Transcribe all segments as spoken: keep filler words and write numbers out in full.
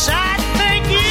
Yes, I thank you.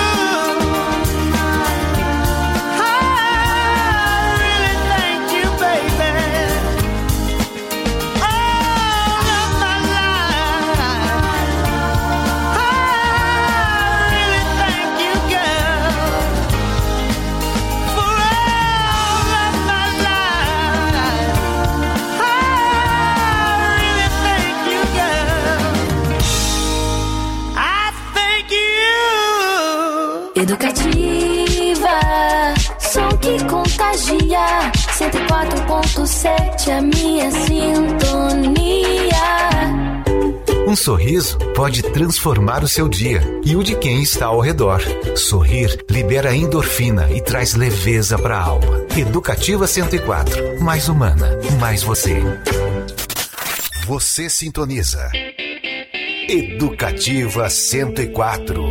Educativa, som que contagia. Cento e quatro ponto sete, a minha sintonia. Um sorriso pode transformar o seu dia e o de quem está ao redor. Sorrir libera endorfina e traz leveza para a alma. Educativa cento e quatro, mais humana, mais você. Você sintoniza Educativa cento e quatro.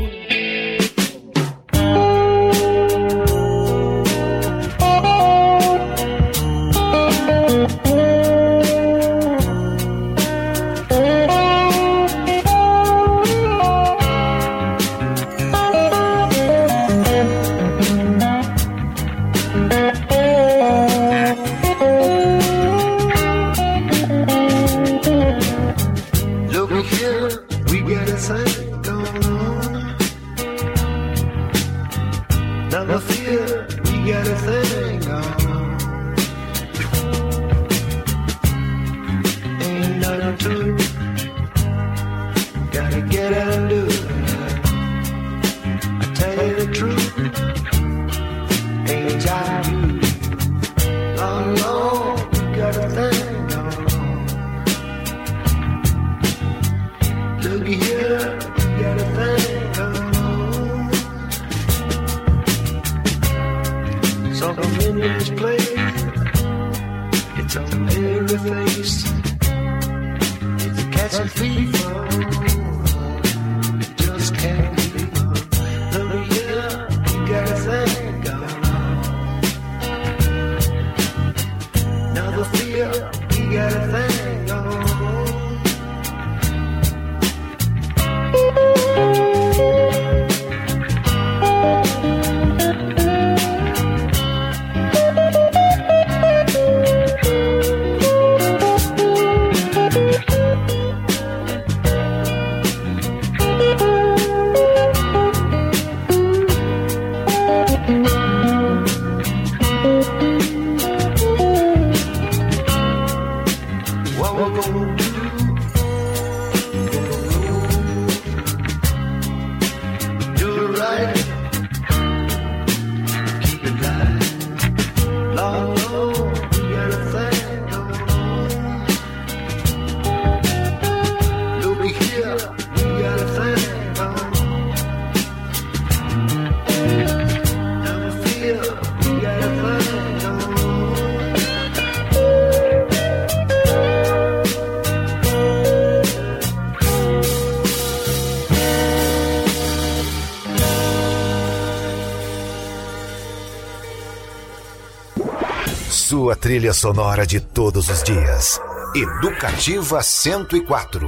Sua trilha sonora de todos os dias. Educativa cento e quatro.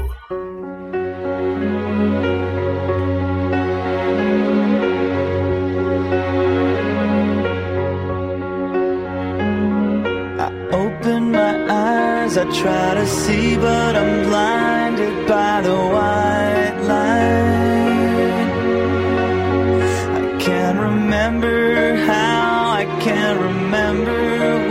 I open my eyes, I try to see, but I'm blinded by the white light. I can't remember how, I can't remember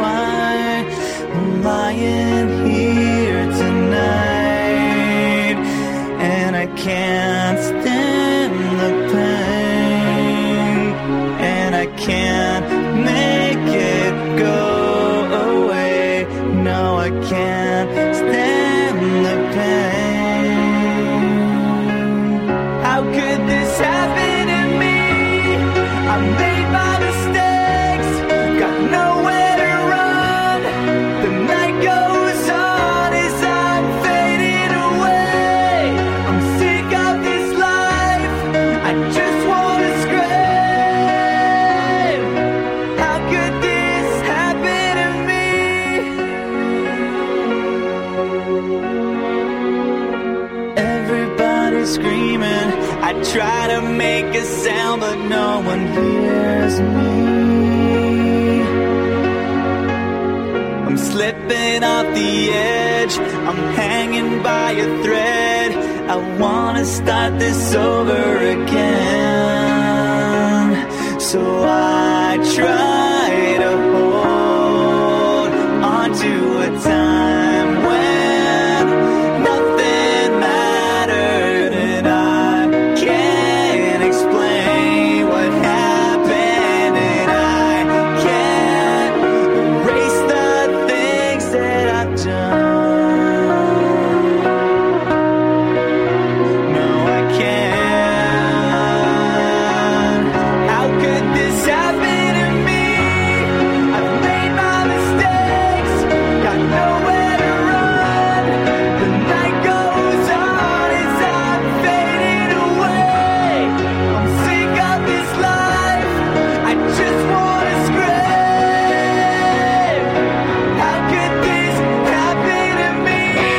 lying here tonight, and I can't stand the pain, and I can't make it go away. No, I can't stand the pain. How could this happen to me? I made my mistakes, got nowhere. Just wanna scream. always screaming. I try to make a sound, but no one hears me. I'm slipping off the edge, I'm hanging by a thread. I wanna start this over again. So I try to hold on to a time when nothing mattered, and I can't explain what happened, and I can't erase the things that I've done. No, I can't. How could this happen to me? I've made my mistakes, got nowhere to run. The night goes on as I'm fading away. I'm sick of this life, I just wanna scream. How could this happen to me?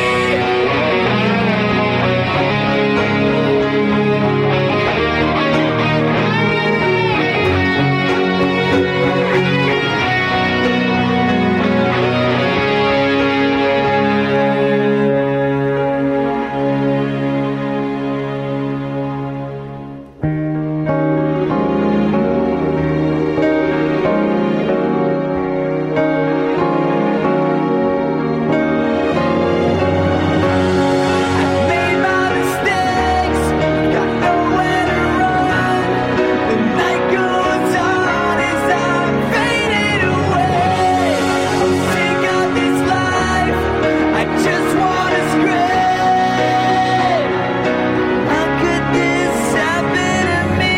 Made my mistakes, got nowhere to run. The night goes on as I'm fading away. I'm sick of this life, I just wanna scream. How could this happen to me?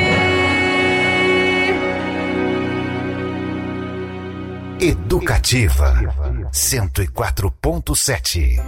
Educativa cento e quatro ponto sete.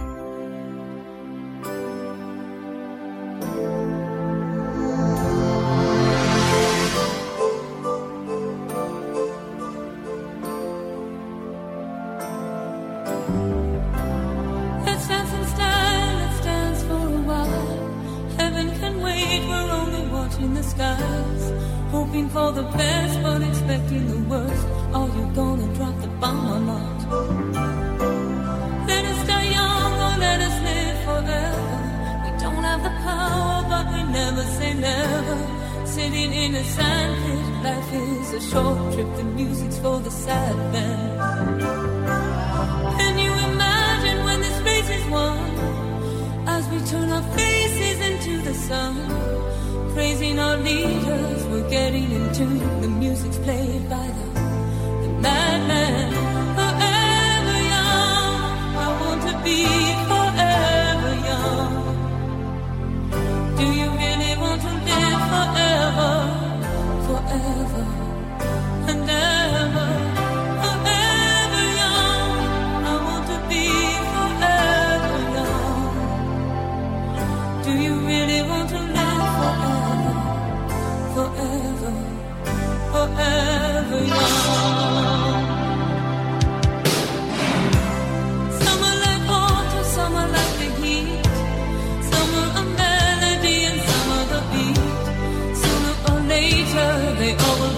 Let's dance in style, let's dance for a while. Heaven can wait, we're only watching the skies. Hoping for the best, but expecting the worst. Are you gonna drop the bomb or not? Let us die young or let us live forever. We don't have the power, but we never say never. Sitting in a sandpit, life is a short trip. The music's for the sad man. Can you imagine when this race is won? As we turn our faces into the sun, praising our leaders, we're getting in tune. The music's played by the, the madman. Forever young, I want to be forever young. Do you really want to live forever, forever and ever? Forever young, I want to be forever young. Do you really want to live forever, forever, forever young? Some are like water, some are like the heat. Some are a melody and some are the beat. Sooner or later they all will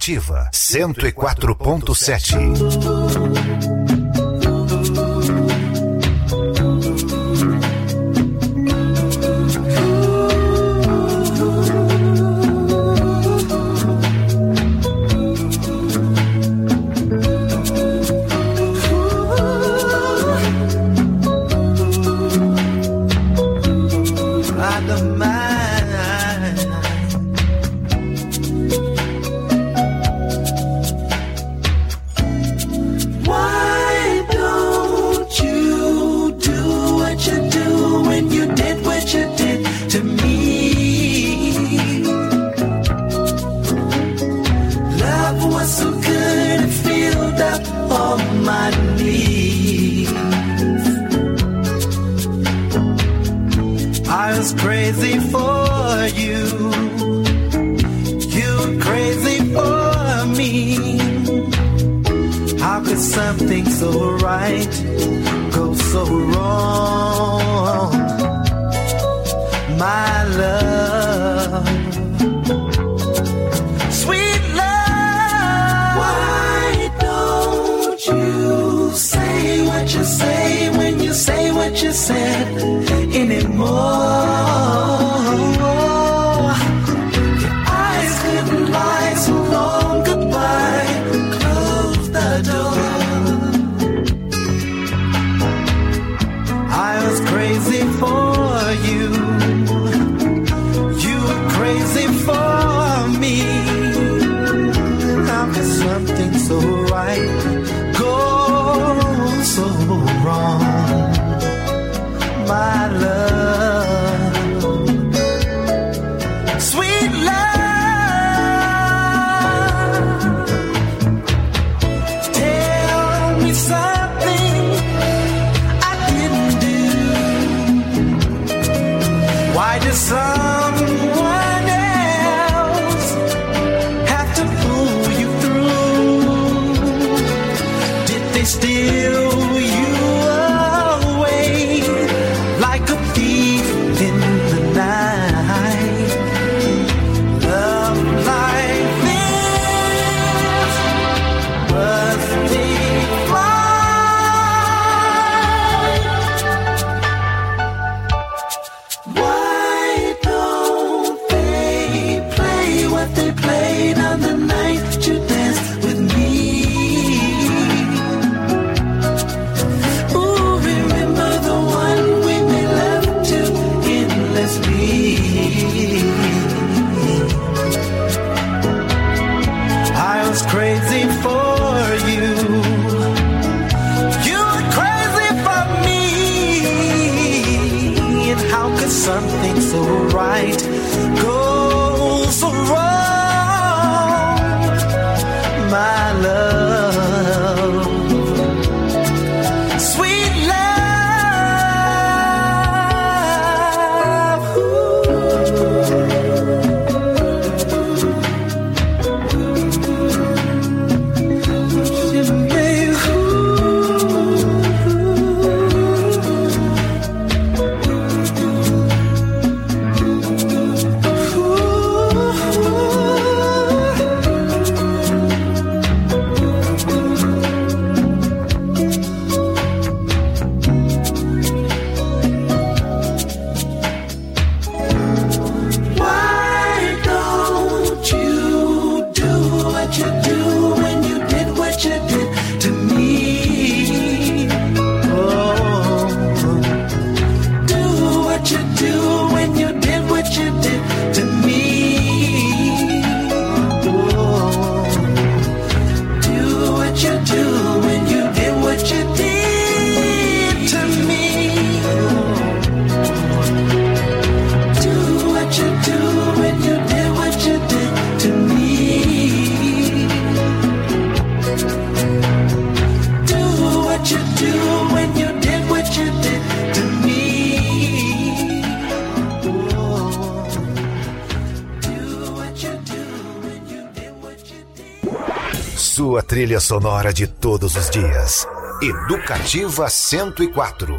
Educativa cento e quatro ponto sete. Something so right goes so wrong, my love, sweet love. Why don't you say what you say when you say what you said anymore? Your eyes couldn't lie so long. Goodbye, close the door. Crazy for you, you were crazy for me. How could something so right go so wrong, my love, sweet love? Tell me something I didn't do. Why does someone else have to pull you through? Did they steal you away like a thief in the night? Love like this was defined. Crazy for you, you were crazy for me. And how could something so right go so wrong, my love, sweet love? Ooh. Sua trilha sonora de todos os dias. Educativa cento e quatro.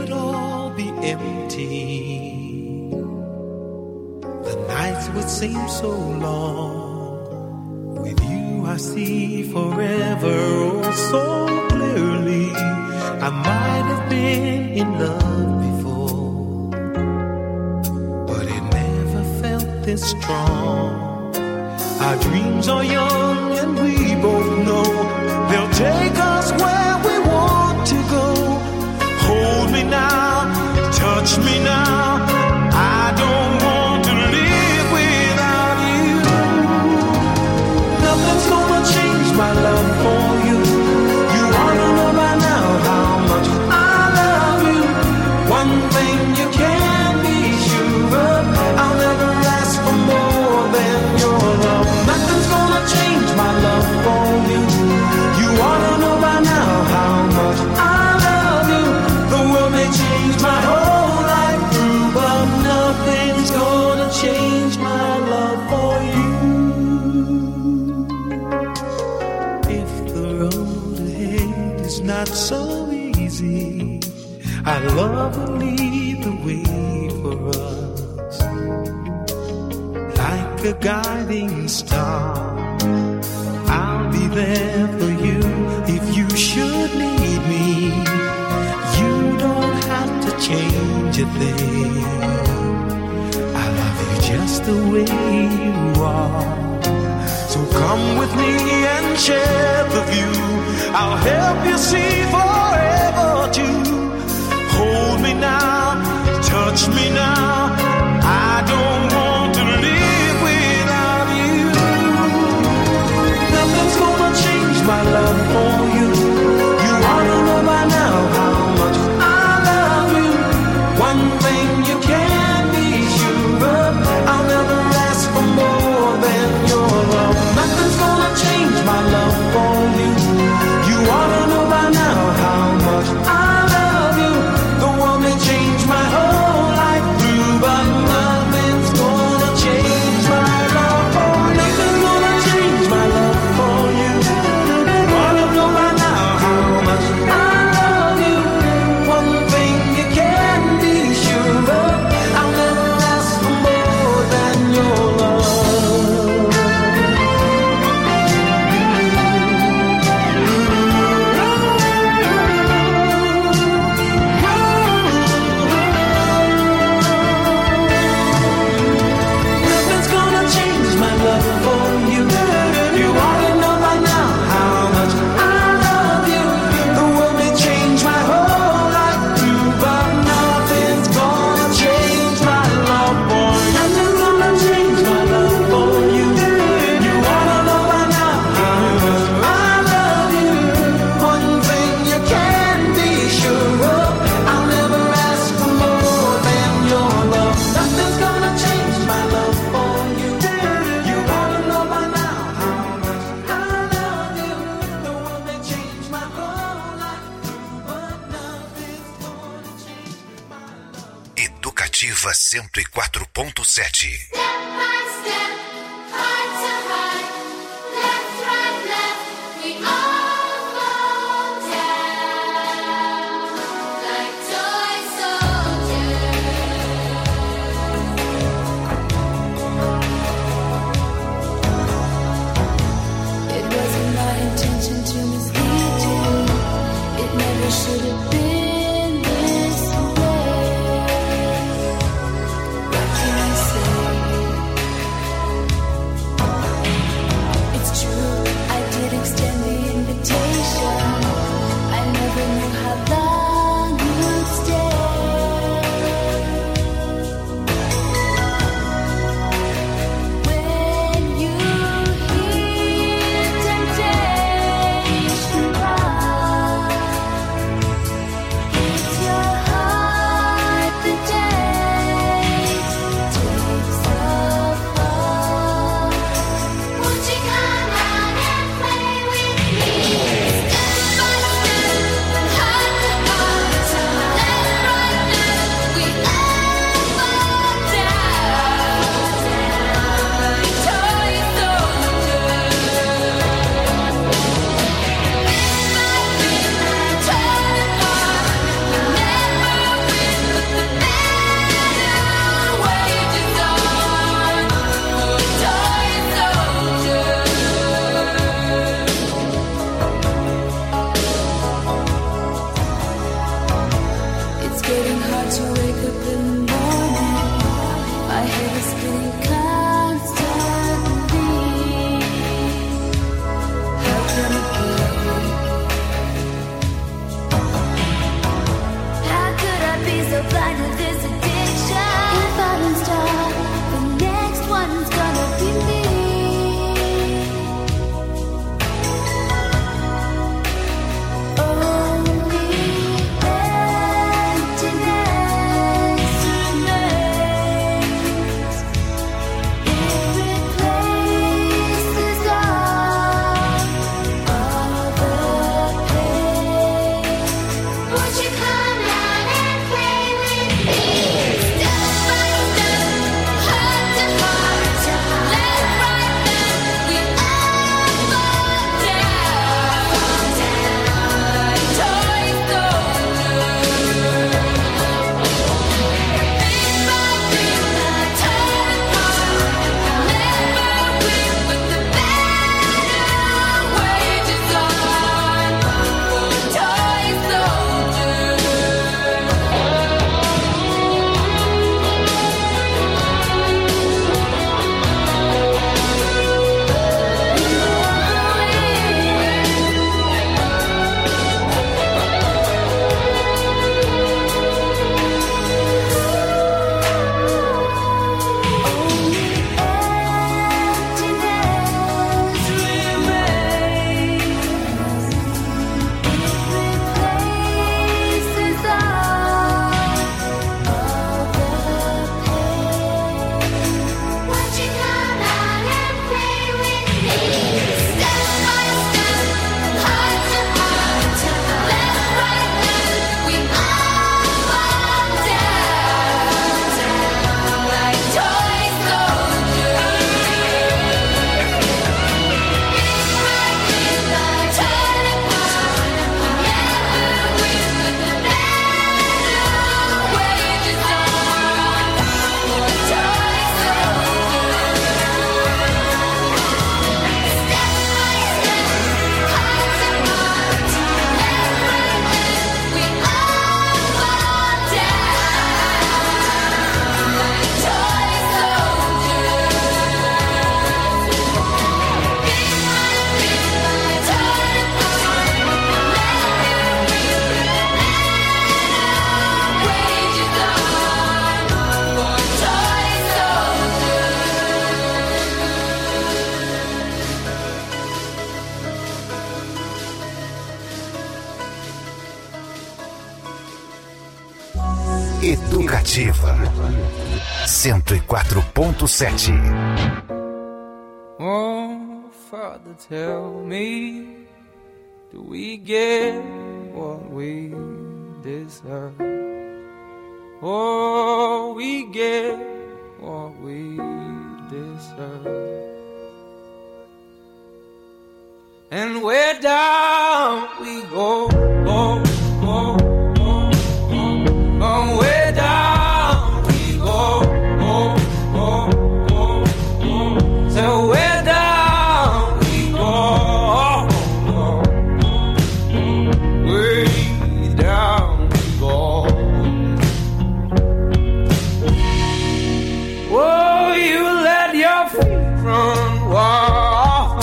would all be empty. The nights would seem so long. With you I see forever oh so clearly. I might have been in love before, but it never felt this strong. Our dreams are young and we both know they'll take us where we want to go. Hold me now, touch me now. I don't want to live without you. Nothing's gonna change my love for you. You ought to know by now how much I love you. One thing you can be sure of, I'll never ask for more than your love. Nothing's gonna change my love for you. You ought to know by now how much I love you. The world may change my whole life through, but nothing's gonna change my love for you. If the road ahead is not so easy, our love will lead the way for us. Like a guiding star, I'll be there for you if you should need me. You don't have to change a thing. I love you just the way you are. So come with me and share the view. I'll help you see forever too. Hold me now, touch me now. I don't want to live without you. Nothing's gonna change my love for you. You ought to know by now how much I love you. One thing you can be sure of, I'll never ask for more than your love. Nothing's gonna change my love for you. You ought to know by now how much I love you. The world may change my whole life through, but nothing's gonna change my love for you. Nothing's gonna change my love for you. You ought to know by now how much I love you. One thing you can be sure of, I'll never ask for more than your love. Nothing's gonna change my love for you. You ought to know by now how much I love you. The world may change my whole life through, but nothing's gonna change my love for you. Nothing's gonna change my love for you. You ought to know by now how much I love you. One thing you can be sure of, I'll never ask for more than your love. Nothing's gonna change my love for you. You ought to know by now how much I love you. The world may change my whole life through, but nothing's gonna change my love. Educativa cento e quatro ponto sete. Step by step, heart to heart, left, right, left, we all fall down like toy soldiers. It wasn't my intention to mislead you. It never should have been this way. What can I say? Educativa cento e quatro ponto sete. Oh, Father, tell me, do we get what we deserve? Oh, we get what we deserve. And where down we go, oh, oh, oh, oh, oh, where down we go, oh, oh, oh, oh, so where down we go, oh, oh, oh, way down we go. Oh, you let your feet run wild.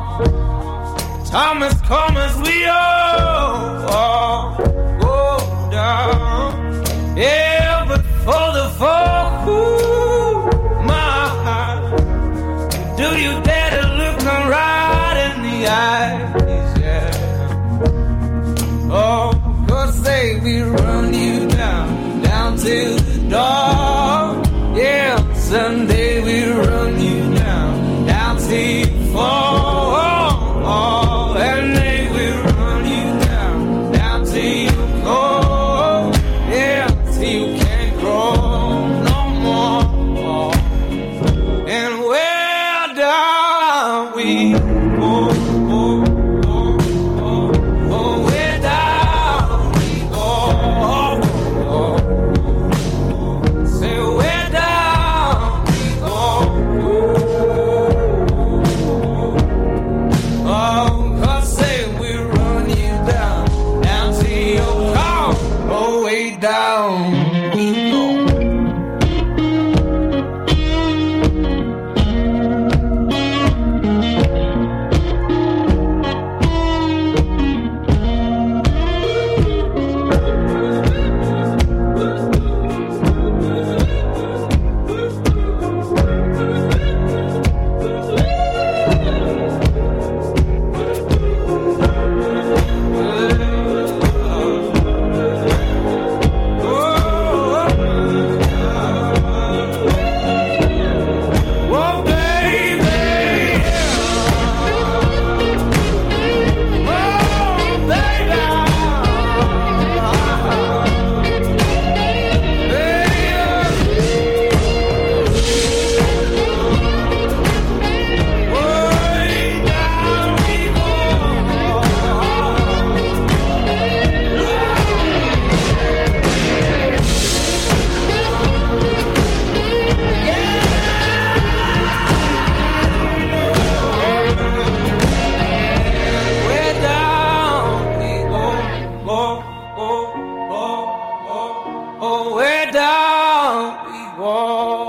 Time has come as we all, all go down. Yeah, but for the fall, ooh, my heart, do you dare to look them right in the eyes? Yeah. Oh, 'cause they we run you down, down to the dark. Yeah, someday we run you down, down till you fall. Oh, and they will run you down, down till you go, yeah, till you can't grow no more. And where down we go, oh, oh, oh, oh, where down we go, oh, oh, oh, say where down we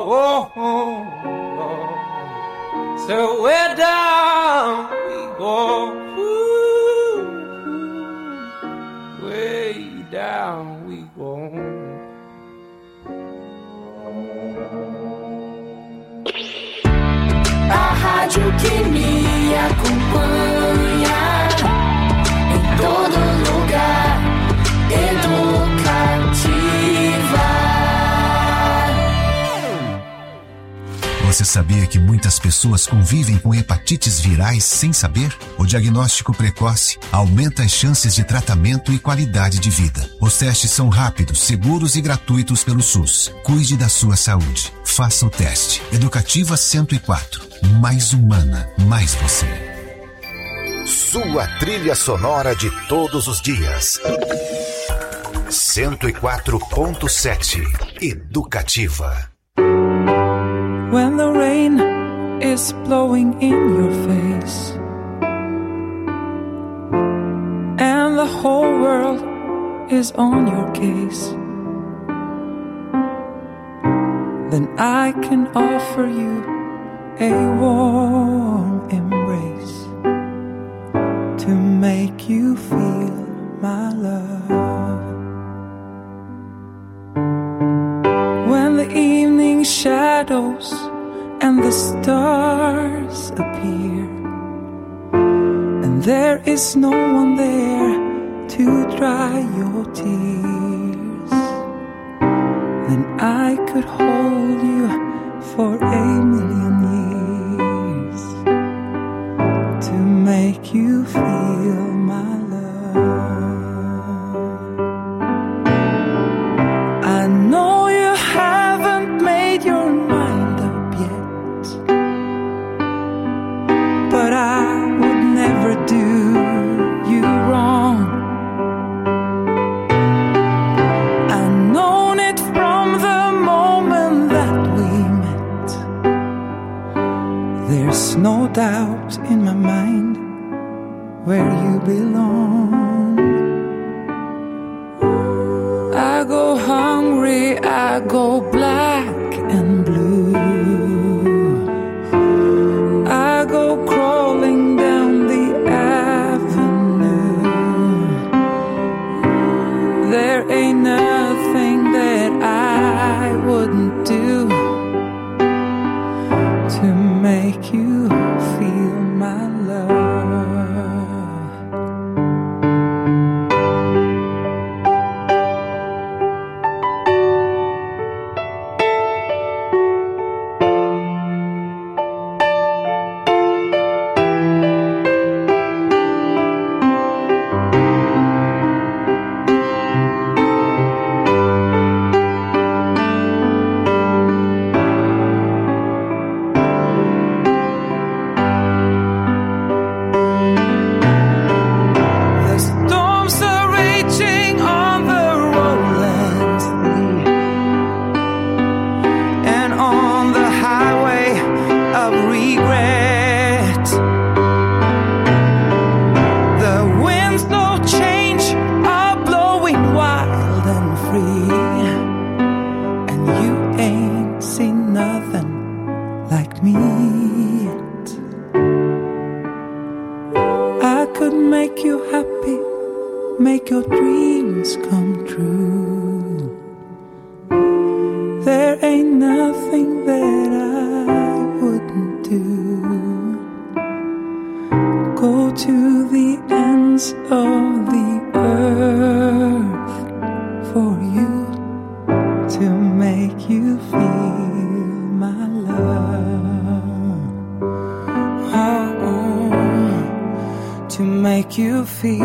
oh, oh, oh. So way down we go, ooh, way down we go. A rádio que me acompanha em todo lugar, Educativa. Você sabia que muitas pessoas convivem com hepatites virais sem saber? O diagnóstico precoce aumenta as chances de tratamento e qualidade de vida. Os testes são rápidos, seguros e gratuitos pelo SUS. Cuide da sua saúde. Faça o teste. Educativa cento e quatro. Mais humana, mais você. Sua trilha sonora de todos os dias. cento e quatro ponto sete. Educativa. When the rain is blowing in your face and the whole world is on your case, then I can offer you a warm embrace to make you feel my love. When the evening shadows and the stars appear and there is no one there to dry your tears, then I could hold you for a million years to make you feel my love. I know you haven't made your mind up yet, but I would never do you wrong. I've known it from the moment that we met. There's no doubt in my mind where you belong. I go hungry, I go black and blue. I go crawling down the avenue. There ain't nothing that I wouldn't do to make you feel my love. The storms are raging on the Roland Sea and on the highway of regret. The winds no change are blowing wild and free, and you ain't seen nothing like me yet. I could make you happy, make your dreams come true. There ain't nothing that I wouldn't do. Go to the ends of the earth for you to make you feel my love. Oh, oh, to make you feel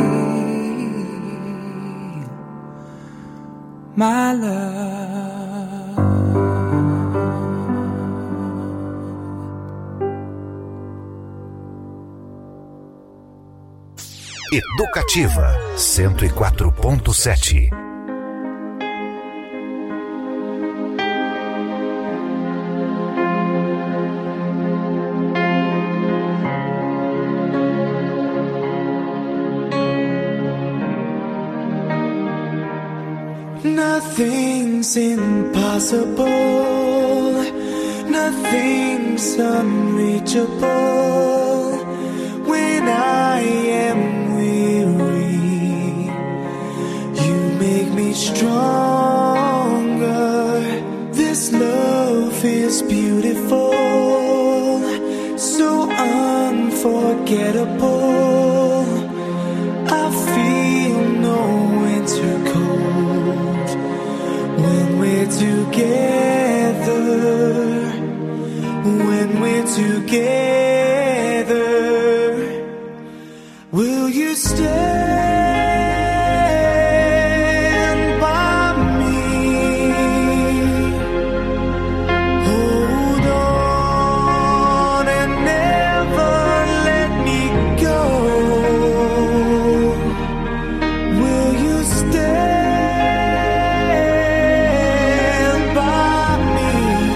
my love. Educativa cento e quatro ponto sete. Nothing's impossible Nothing's unreachable when I am weary. You make me stronger. This love is beautiful, so unforgettable. I feel no winter cold when we're together. When we're together, will you stand by me? Hold on and never let me go. Will you stand by me?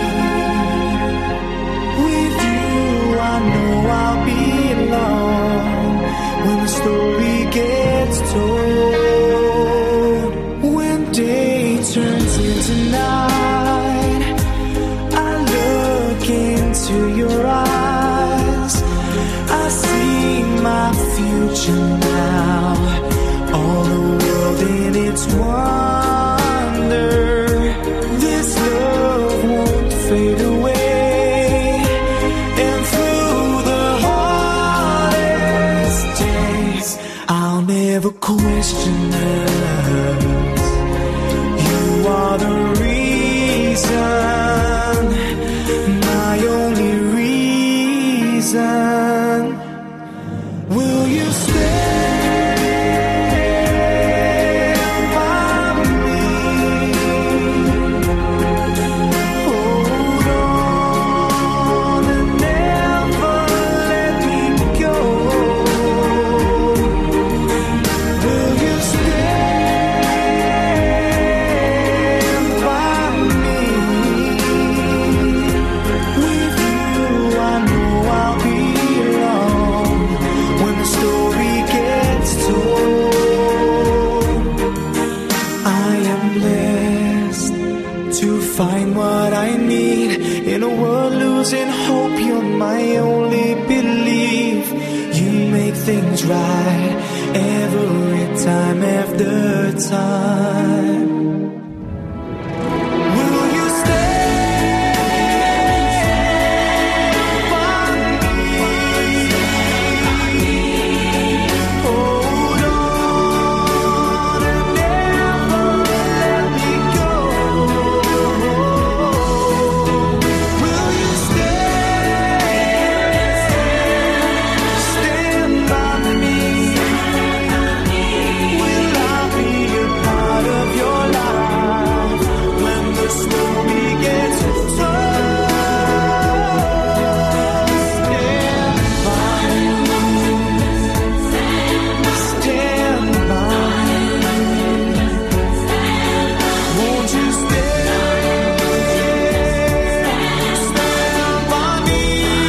With you I know I'll be alone when the story gets told. When day turns into night, I look into your eyes. I see my future now, all the world in its wonder. This love won't fade away, and through the hardest days I'll never question us. You are the reason, my only reason. Will you stand by me? Hold on and never let me go. Will you stand by me? With you I know I'll be alone when the story gets told. I am blessed to find what I need in a world losing hope. You're my only belief. You make things right every time after time. Will you stand by me? Hold on and never let me go. Will you stand, stand by me? Will I be a part of your life when the story gets told? Stand by me. Stand by me. Won't you stand, stand by me?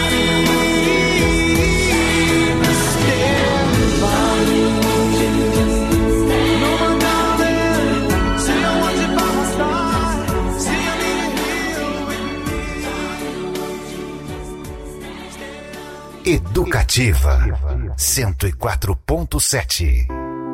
Stand by me. No, my darling, say I want you by my side. Say I need you here with me. Educativa cento e quatro ponto sete.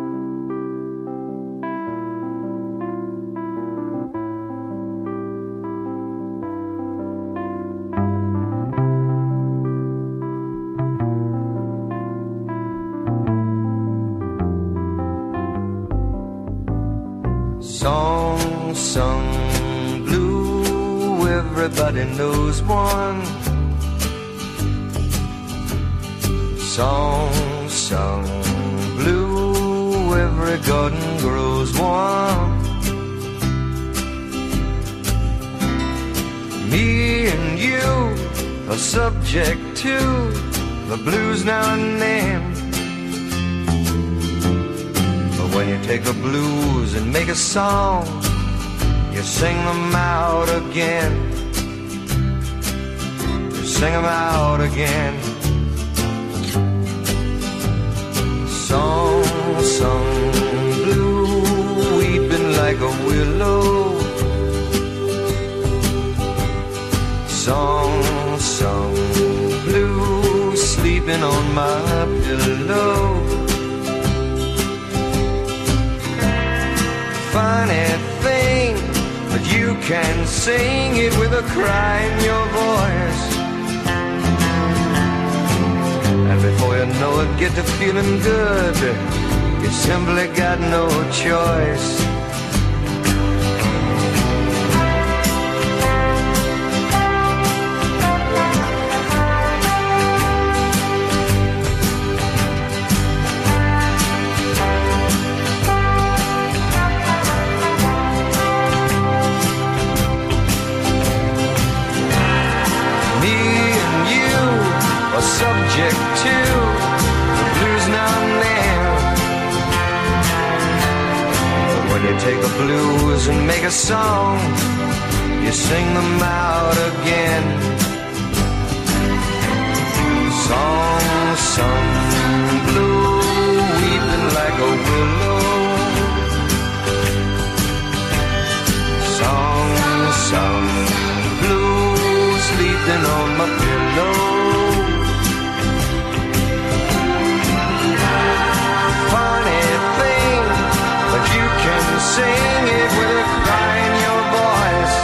Song sung blue, everybody knows one. Song sung blue, every garden grows one. Me and you are subject to the blues now and then. But when you take the blues and make a song, you sing them out again. You sing them out again. Song sung blue, weeping like a willow. Song sung blue, sleeping on my pillow. Funny thing, but you can sing it with a cry in your voice. And before you know it, get to feeling good. You simply got no choice. Subject to the blues now and then. But when you take the blues and make a song, you sing them out again. Song sung blue, weeping like a willow. Song sung blue, sleeping on my pillow. Sing it with a cry in your voice.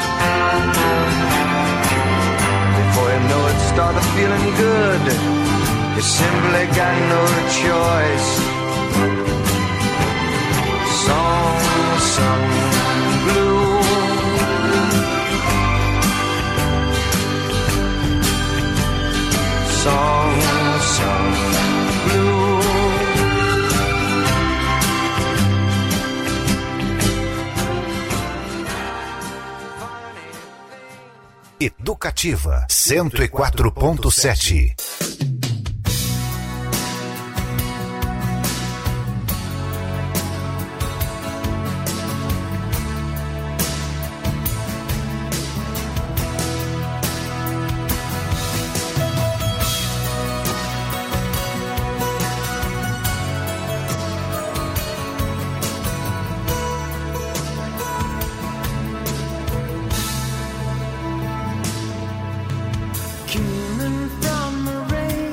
Before you know it, start feeling good. You simply got no choice. Song sung blue. Song sung blue. Educativa cento e quatro ponto sete. Coming from the rain.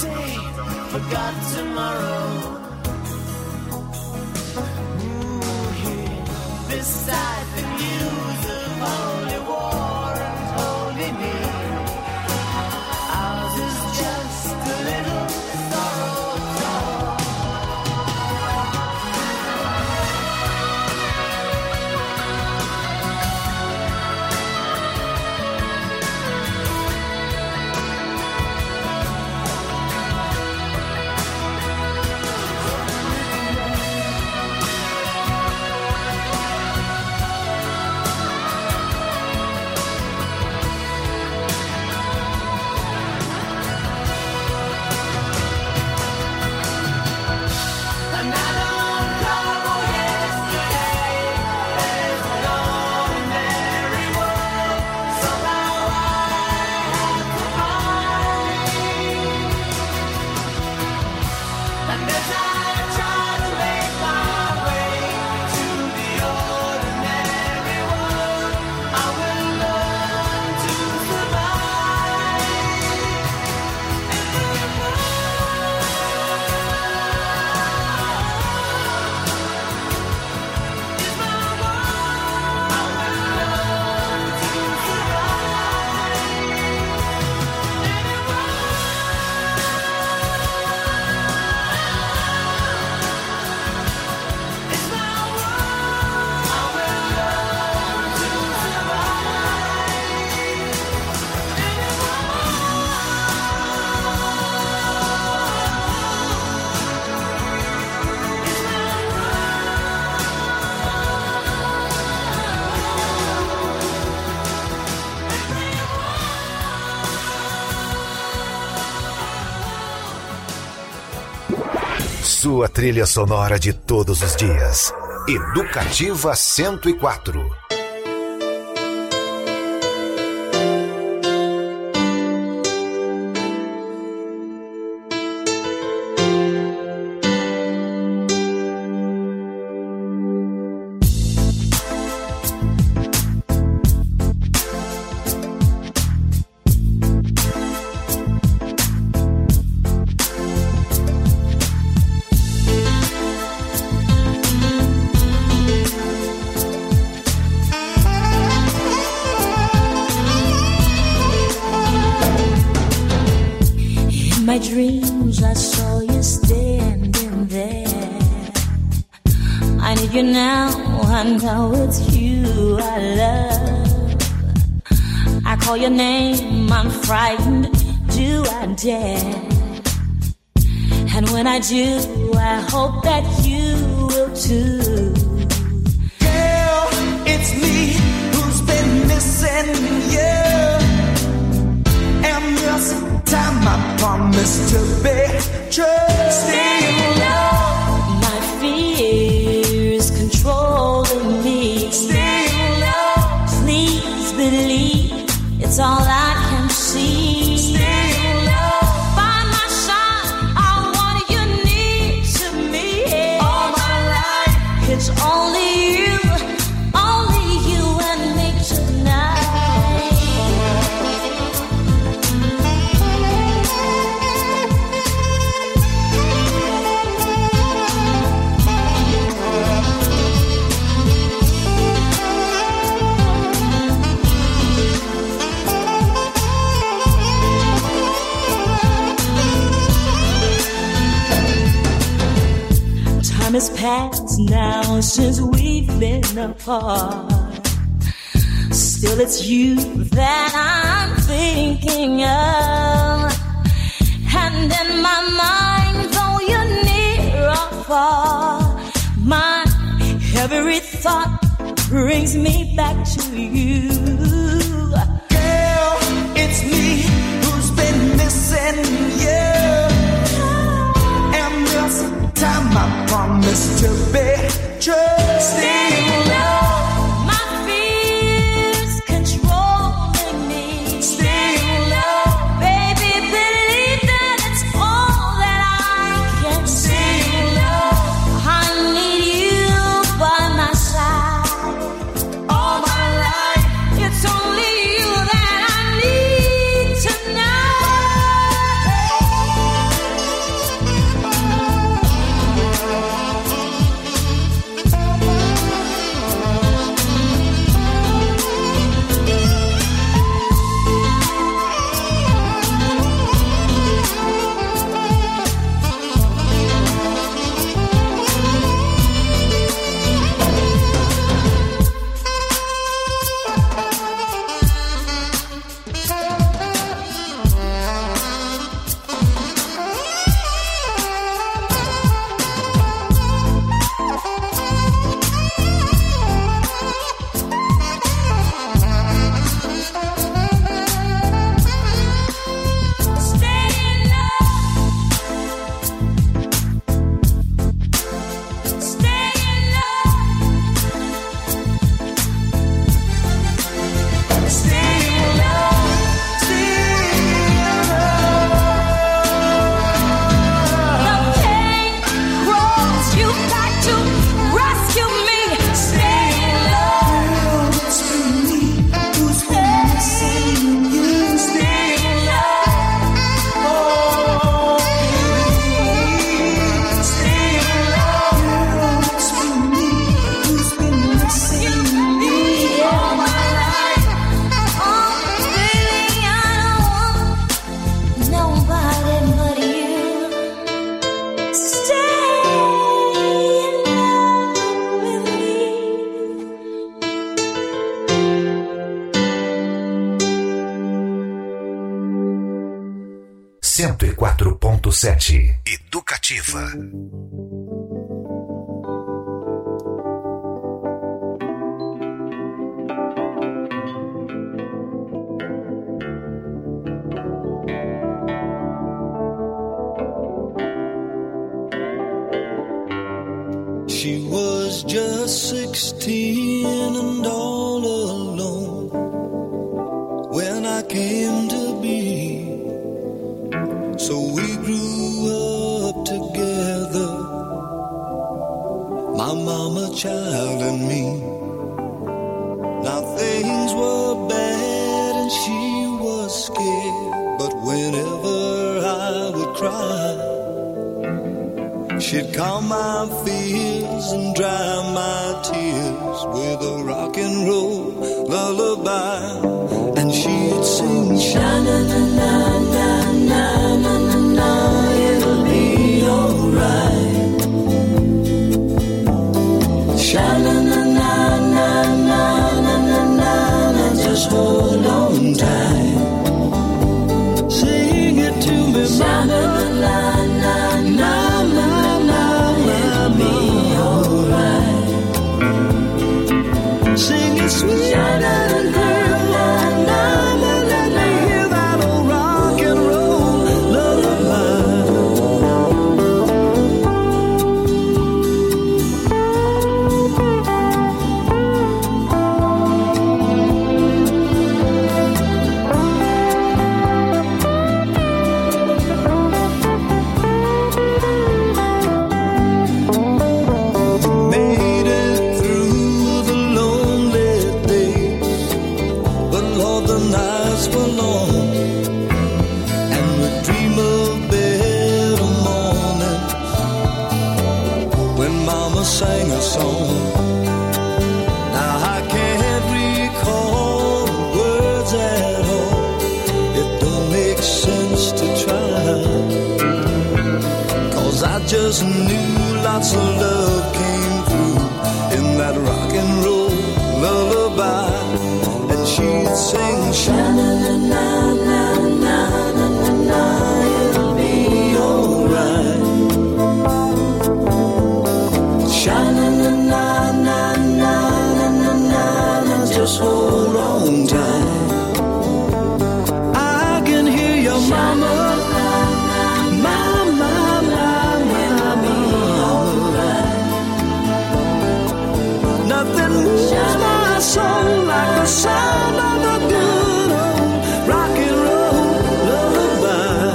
today, forgot tomorrow. Ooh, here beside the news of holy war and holy me. Ours is just a little sorrow song. Sua trilha sonora de todos os dias. Educativa cento e quatro. my dreams I saw you standing there. I need you now, I know it's you I love. I call your name, I'm frightened, do I dare? And when I do, I hope that you will too. Girl, it's me who's been missing you. And this time I promise to be true. Stay low. My fear is controlling me. Stay low. Please believe it's all I can see. Stay low. By my side, I want you near to me. All my life, it's only you, only you and me tonight. Time has passed now since we've been apart. Still it's you that I'm thinking of. And in my mind, though you're near or far, my every thought brings me back to you. girl, it's me who's been missing you. And this time I promise to be true. Stay low. My fear's controlling me. Stay low. Baby, believe that it's all that I can Stay see. low. I need you by my side. All my life, It's cento e quatro ponto sete. Educativa. She was just sixteen and all alone when I came to be. So we grew up together, my mama, child, and me. Now things were bad and she was scared, but whenever I would cry, she'd calm my fears and dry my tears with a rock and roll lullaby. And she'd sing, sha-na-na-na-na-na-na-na, it'll be alright. Sha-na-na-na-na-na-na-na, just hold on tight. Sing it to me, mama. Sing it sweet, na na na na na na na, hear that old rock and roll lullaby. Made it through the lonely days, but Lord, the nights were long, and we dream of better mornings when Mama sang a song. Now I can't recall the words at all, it don't make sense to try, 'cause I just knew lots of love came through in that rock and roll lullaby. And she'd sing, sha-na-na-na-na-na-na-na, it'll be alright. Sha-na-na-na-na-na-na-na, just hold on tight. I can hear your mama, mama, mama, nothing moves my soul like the sound of a good old rock and roll lullaby.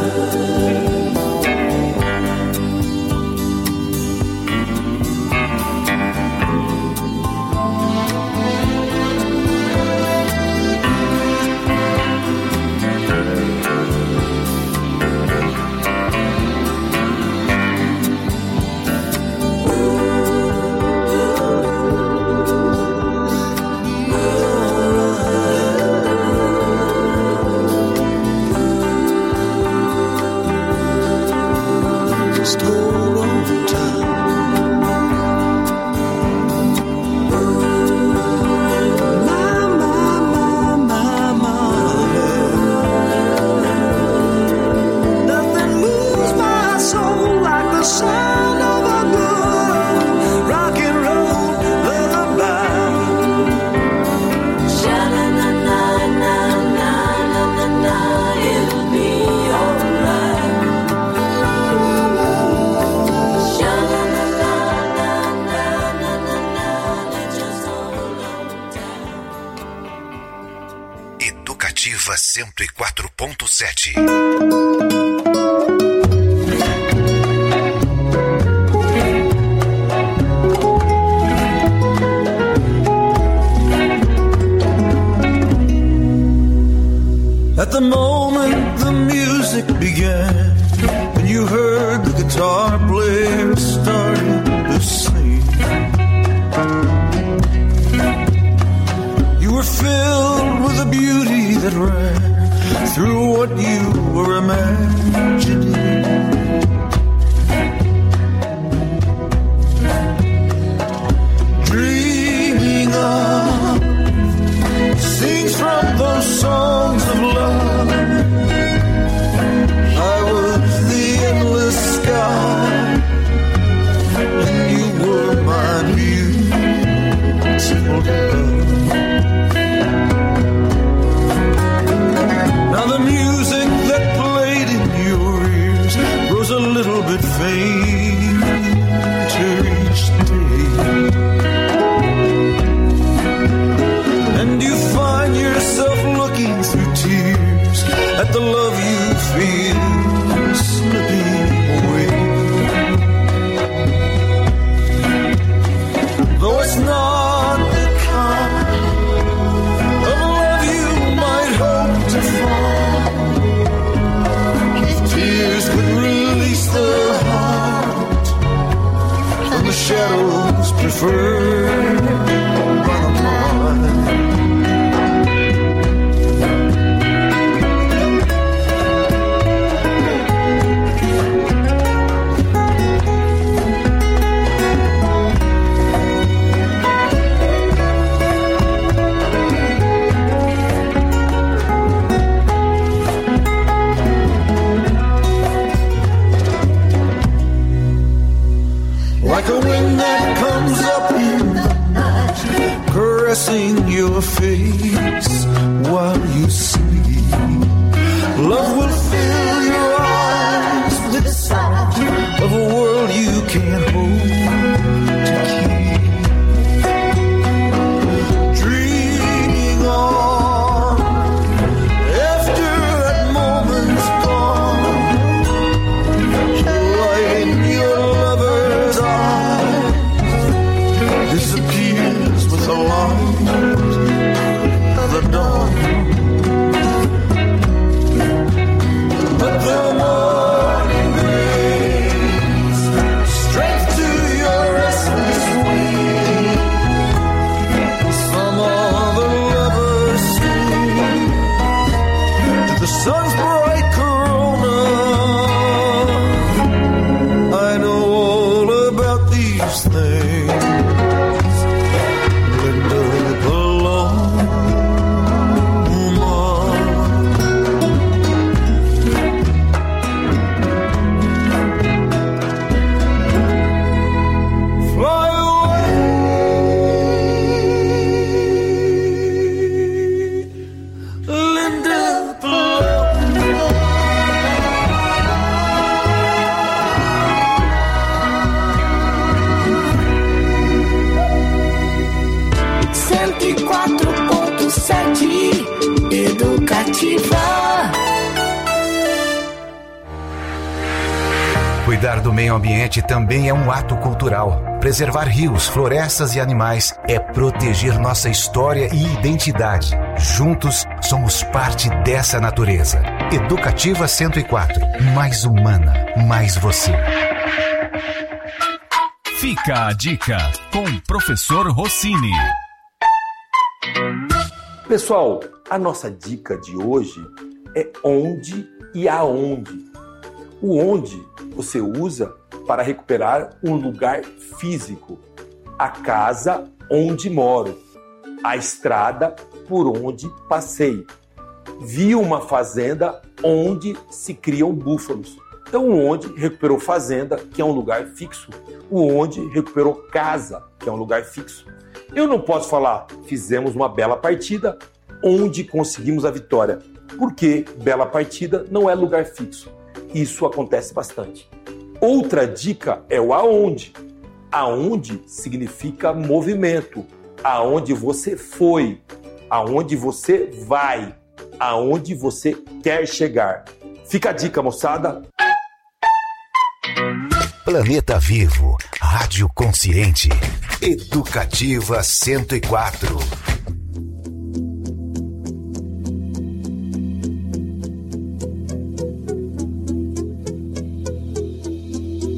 Just hold on tight. My, my, my, my, my. Nothing moves my soul like the sound of a good rock and roll lullaby. Sha-na-na-na-na-na-na-na, it'll be alright. Educativa cento e quatro ponto sete. At the moment the music began, and you heard the guitar player starting to sing, you were filled with a beauty that ran through what you were imagining. Dreaming of things from those songs of love I was that fame to each day. And you find yourself looking through tears at the love you feel slipping away. Though it's not the kind of love you might hope to find, if tears could release the heart from the shadows preferred by the mind. Like a wind that comes up in the night, caressing your face while you sleep. Love will fill your eyes with the sight of a world you can't hold to keep. Dreaming on after that moment's gone, light in your lover's eyes disappears with the light of the dawn. But the morning brings strength to your restless wing. Some other lovers sing to the sun's bright corona. I know all about these things, Linda Paloma. Fly away, Linda Paloma. cento e quatro ponto sete Educativa. Cuidar do meio ambiente também é um ato cultural. Preservar rios, florestas e animais é proteger nossa história e identidade. Juntos, somos parte dessa natureza. Educativa cento e quatro. Mais humana, mais você. Fica a dica com o professor Rossini. Pessoal, a nossa dica de hoje é onde e aonde. O onde você usa para recuperar um lugar físico. A casa onde moro. A estrada por onde passei. Vi uma fazenda onde se criam búfalos. Então o onde recuperou fazenda, que é um lugar fixo. O onde recuperou casa, que é um lugar fixo. Eu não posso falar, fizemos uma bela partida, onde conseguimos a vitória. Porque bela partida não é lugar fixo. Isso acontece bastante. Outra dica é o aonde. Aonde significa movimento. Aonde você foi. Aonde você vai. Aonde você quer chegar. Fica a dica, moçada. Planeta Vivo, Rádio Consciente, Educativa cento e quatro.